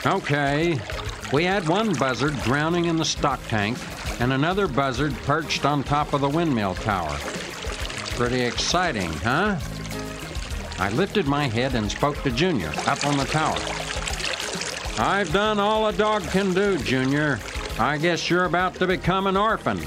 Okay, we had one buzzard drowning in the stock tank and another buzzard perched on top of the windmill tower. Pretty exciting, huh? I lifted my head and spoke to Junior up on the tower. I've done all a dog can do, Junior. I guess you're about to become an orphan.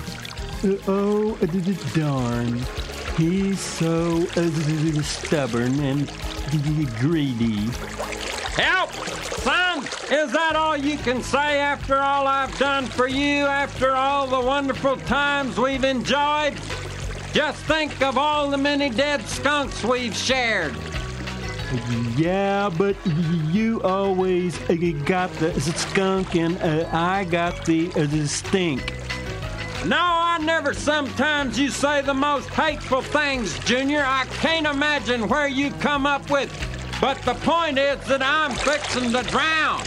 Darn. He's so stubborn and greedy. Help! Son, is that all you can say after all I've done for you, after all the wonderful times we've enjoyed? Just think of all the many dead skunks we've shared. Yeah, but you always got the skunk and I got the stink. No, I never. Sometimes you say the most hateful things, Junior. I can't imagine where you come up with. But the point is that I'm fixing to drown.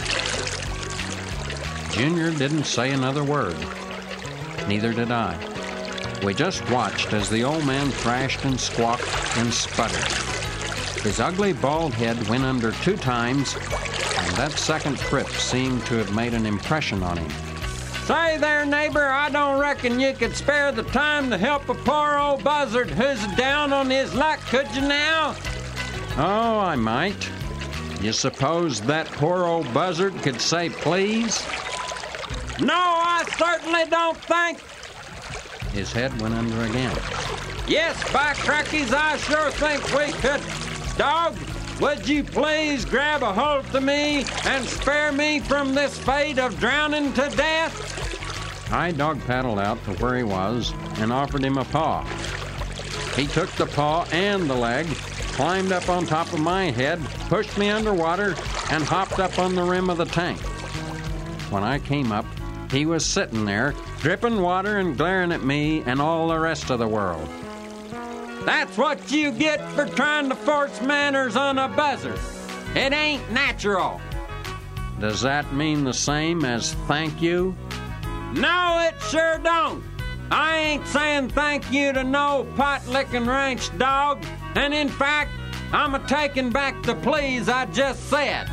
Junior didn't say another word. Neither did I. We just watched as the old man thrashed and squawked and sputtered. His ugly bald head went under 2 times, and that second trip seemed to have made an impression on him. Say there, neighbor, I don't reckon you could spare the time to help a poor old buzzard who's down on his luck, could you now? Oh, I might. You suppose that poor old buzzard could say please? No, I certainly don't think. His head went under again. Yes, by crackies, I sure think we could. Dog, would you please grab a hold to me and spare me from this fate of drowning to death? I dog paddled out to where he was and offered him a paw. He took the paw and the leg, climbed up on top of my head, pushed me underwater, and hopped up on the rim of the tank. When I came up, he was sitting there, dripping water and glaring at me and all the rest of the world. That's what you get for trying to force manners on a buzzard. It ain't natural. Does that mean the same as thank you? No, it sure don't. I ain't saying thank you to no pot-licking ranch dog. And in fact, I'm a-taking back the please I just said.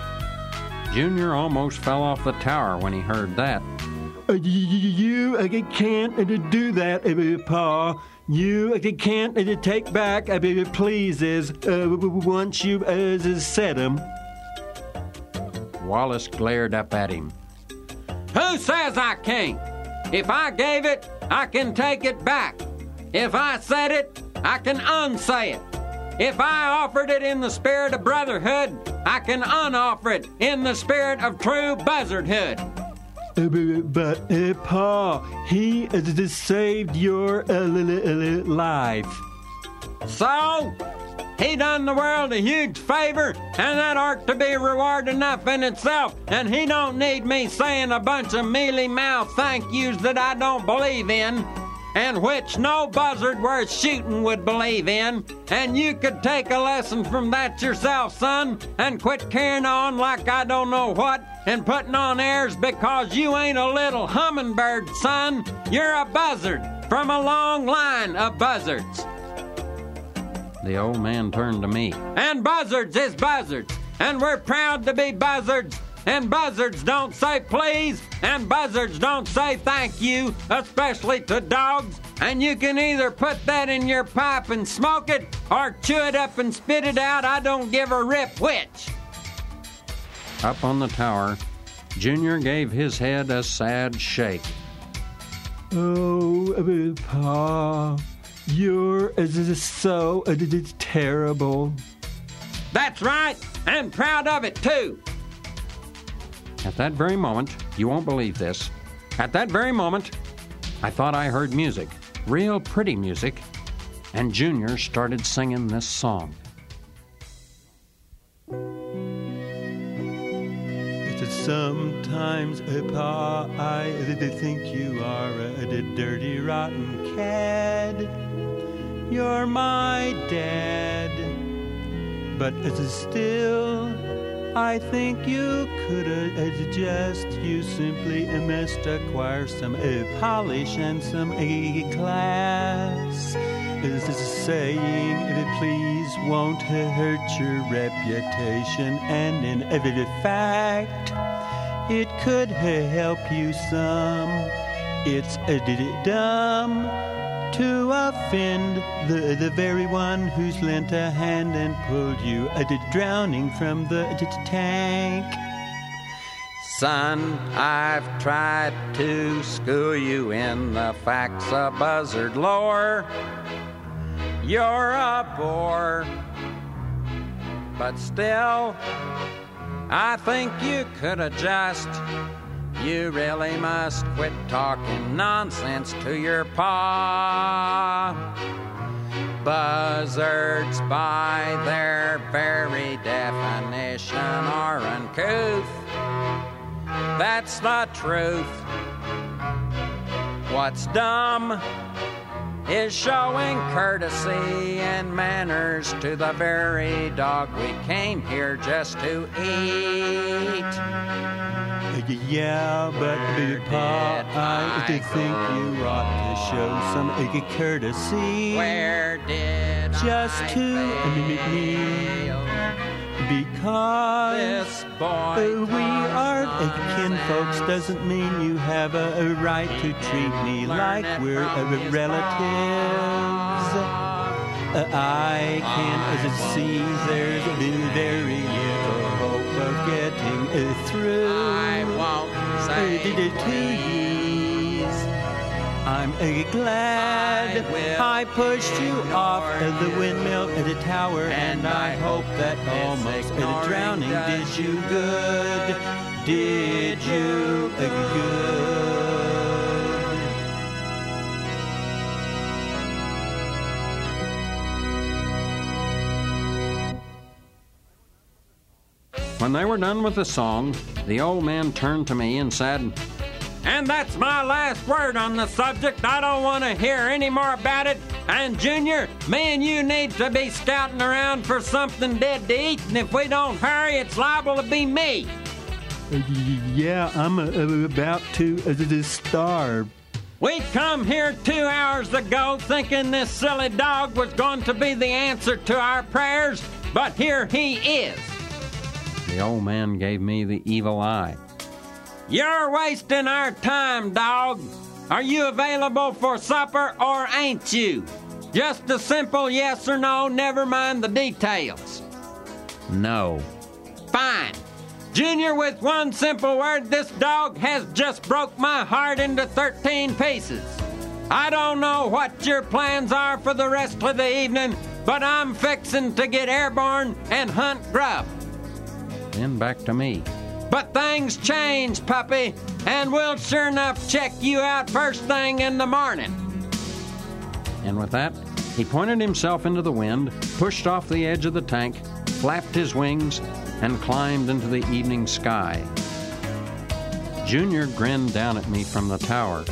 Junior almost fell off the tower when he heard that. You can't do that, Pa. You can't take back pleases once you said them. Wallace glared up at him. Who says I can't? If I gave it, I can take it back. If I said it, I can unsay it. If I offered it in the spirit of brotherhood, I can unoffer it in the spirit of true buzzardhood. But, Pa, he saved your life. So? He done the world a huge favor, and that ought to be reward enough in itself, and he don't need me saying a bunch of mealy-mouthed thank yous that I don't believe in, and which no buzzard worth shooting would believe in, and you could take a lesson from that yourself, son, and quit carrying on like I don't know what, and putting on airs because you ain't a little hummingbird, son. You're a buzzard from a long line of buzzards. The old man turned to me. And buzzards is buzzards, and we're proud to be buzzards, and buzzards don't say please, and buzzards don't say thank you, especially to dogs, and you can either put that in your pipe and smoke it, or chew it up and spit it out. I don't give a rip which. Up on the tower, Junior gave his head a sad shake. Oh, Pa, you're so terrible. That's right, and proud of it, too. At that very moment, you won't believe this, at that very moment, I thought I heard music, real pretty music, and Junior started singing this song. Sometimes, Pa, I think you are a dirty, rotten cad. You're my dad. But still, I think you could adjust. You simply must acquire some polish and some class. Saying please won't hurt your reputation, and in fact, it could help you some. It's dumb to offend the very one who's lent a hand and pulled you drowning from the tank. Son, I've tried to school you in the facts of buzzard lore. You're a bore, but still, I think you could adjust. You really must quit talking nonsense to your pa. Buzzards, by their very definition, are uncouth. That's the truth. What's dumb is showing courtesy and manners to the very dog we came here just to eat. Yeah, but Pa, I think you ought to show some courtesy. Where did just I to fail? Because This boy we are kinfolks doesn't mean you have a right to treat me like we're relatives. I can see there's very little hope of getting through. I won't say please. I'm glad I pushed you off the windmill at the tower, and I hope that almost drowning did you good. Did you good? When they were done with the song, the old man turned to me and said, "And that's my last word on the subject. I don't want to hear any more about it. And Junior, me and you need to be scouting around for something dead to eat, and if we don't hurry, it's liable to be me." Yeah, I'm about to starve. We come here 2 hours ago thinking this silly dog was going to be the answer to our prayers, but here he is. The old man gave me the evil eye. "You're wasting our time, dog. Are you available for supper or ain't you? Just a simple yes or no, never mind the details." "No." "Fine. Junior, with one simple word, this dog has just broke my heart into 13 pieces. I don't know what your plans are for the rest of the evening, but I'm fixing to get airborne and hunt grub." Then back to me. "But things change, puppy, and we'll sure enough check you out first thing in the morning." And with that, he pointed himself into the wind, pushed off the edge of the tank, flapped his wings, and climbed into the evening sky. Junior grinned down at me from the tower.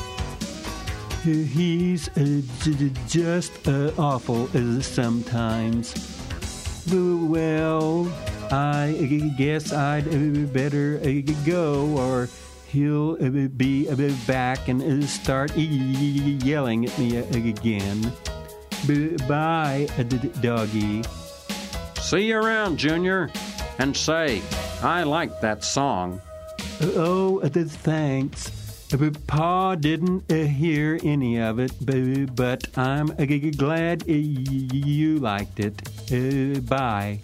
He's just awful sometimes. Well, I guess I'd better go, or he'll be back and start yelling at me again. Bye, doggy. "See you around, Junior. And say, I like that song." Oh, thanks. Pa didn't hear any of it, but I'm glad you liked it. Bye.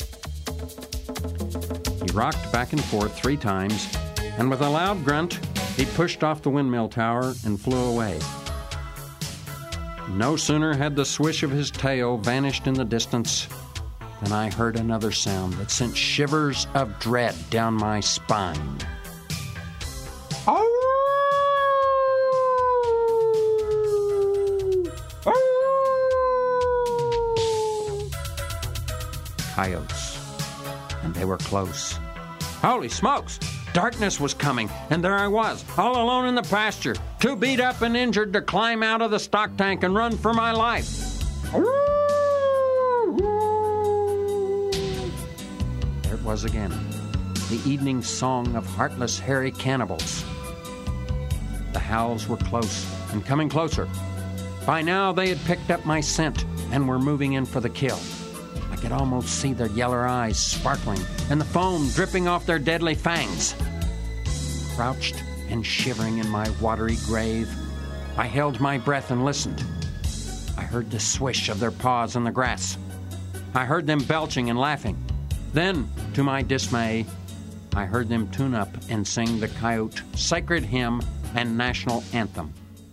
He rocked back and forth 3 times, and with a loud grunt, he pushed off the windmill tower and flew away. No sooner had the swish of his tail vanished in the distance than I heard another sound that sent shivers of dread down my spine. Coyotes. And they were close. Holy smokes! Darkness was coming, and there I was, all alone in the pasture, too beat up and injured to climb out of the stock tank and run for my life. There it was again, the evening song of heartless, hairy cannibals. The howls were close and coming closer. By now they had picked up my scent and were moving in for the kill. I could almost see their yellow eyes sparkling and the foam dripping off their deadly fangs. crouched and shivering in my watery grave. I held my breath and listened. I heard the swish of their paws in the grass. I heard them belching and laughing. Then, to my dismay, I heard them tune up and sing the coyote sacred hymn and national anthem.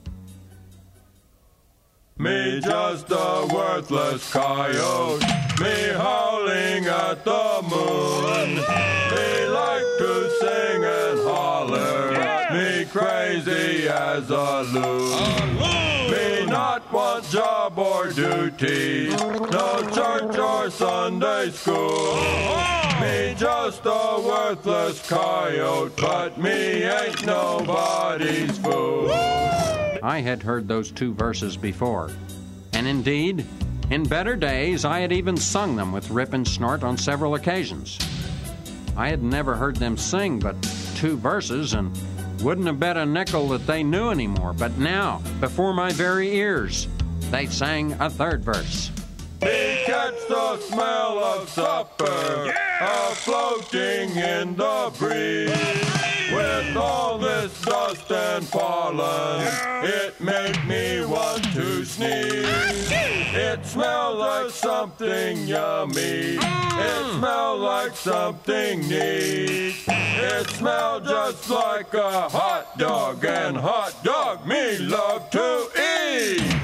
Me just a worthless coyote, me howling at the moon. Me like to sing and holler, me crazy as a loon. Me not want job or duty, no church or Sunday school. Me just a worthless coyote, but me ain't nobody's fool. I had heard those two verses before, and indeed, in better days, I had even sung them with Rip and Snort on several occasions. I had never heard them sing but two verses and wouldn't have bet a nickel that they knew anymore, but now, before my very ears, they sang a third verse. Me catch the smell of supper, floating in the breeze. With all this dust and pollen, it made me want to sneeze. It smelled like something yummy. It smelled like something neat. It smelled just like a hot dog, and hot dog me love to eat.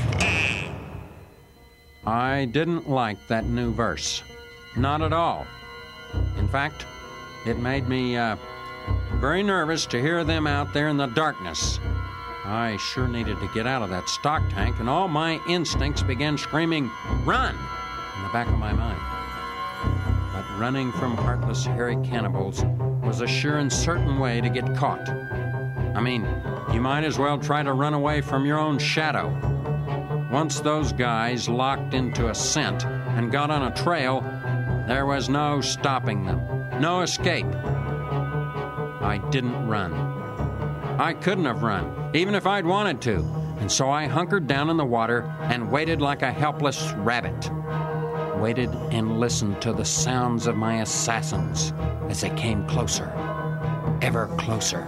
I didn't like that new verse. Not at all. In fact, it made me very nervous to hear them out there in the darkness. I sure needed to get out of that stock tank, and all my instincts began screaming, "Run!" in the back of my mind. But running from heartless, hairy cannibals was a sure and certain way to get caught. I mean, you might as well try to run away from your own shadow. Once those guys locked into a scent and got on a trail, there was no stopping them, no escape. I didn't run. I couldn't have run, even if I'd wanted to, and so I hunkered down in the water and waited like a helpless rabbit. Waited and listened to the sounds of my assassins as they came closer, ever closer.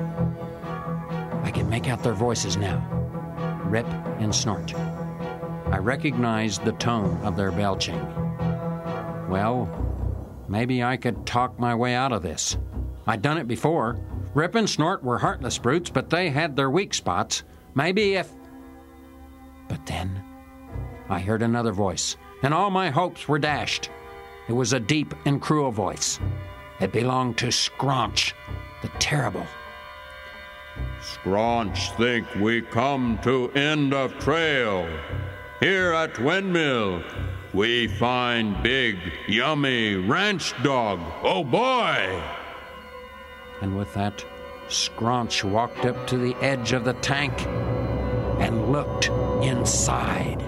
I can make out their voices now, Rip and Snort. I recognized the tone of their belching. Well, maybe I could talk my way out of this. I'd done it before. Rip and Snort were heartless brutes, but they had their weak spots. Maybe if... But then I heard another voice, and all my hopes were dashed. It was a deep and cruel voice. It belonged to Scraunch, the Terrible. Scraunch think we come to end of trail. Here at Windmill, we find big, yummy ranch dog. Oh, boy! And with that, Scraunch walked up to the edge of the tank and looked inside.